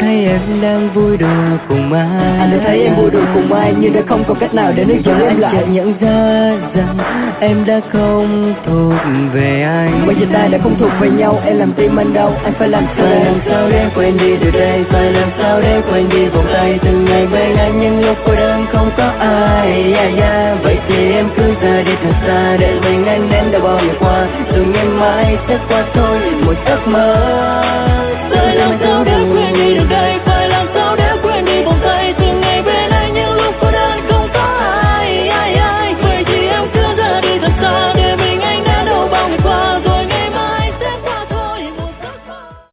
thấy em đang vui đùa cùng ai. Anh đã thấy em vui đùa cùng ai, nhưng đã không còn cách nào để níu giữ em lại. Chợt nhận ra rằng em đã không thuộc về anh. Bây giờ ta đã không thuộc về nhau, em làm tim anh đau. Anh phải làm sao để quên đi từ đây, phải làm sao để quên đi vòng tay từng ngày bên anh, nhưng lúc cô đơn không có ai. Vậy thì em cứ ra đi thật xa, để mình anh đến đã bao ngày qua, rồi ngày mai sẽ qua thôi một giấc mơ.